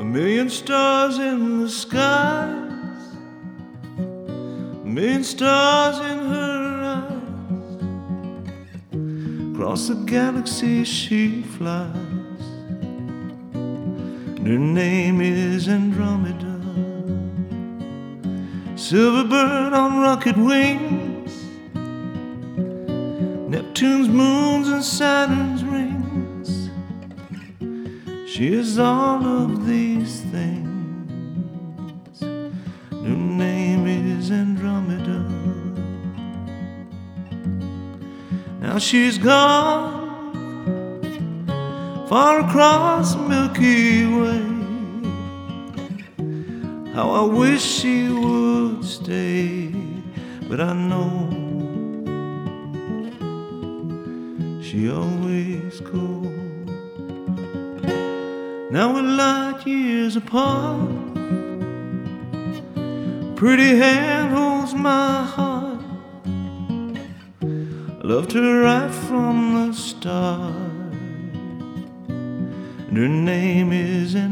million stars in the skies, a million stars in her eyes. Across the galaxy she flies, and her name is Andromeda. Silver bird on rocket wings, Neptune's moons and Saturn's rings. She is all of these things. Her name is Andromeda. Now she's gone far across the Milky Way. How I wish she would stay, but I know she always goes. Now we're light years apart. Pretty hand holds my heart. I loved her right from the start, and her name is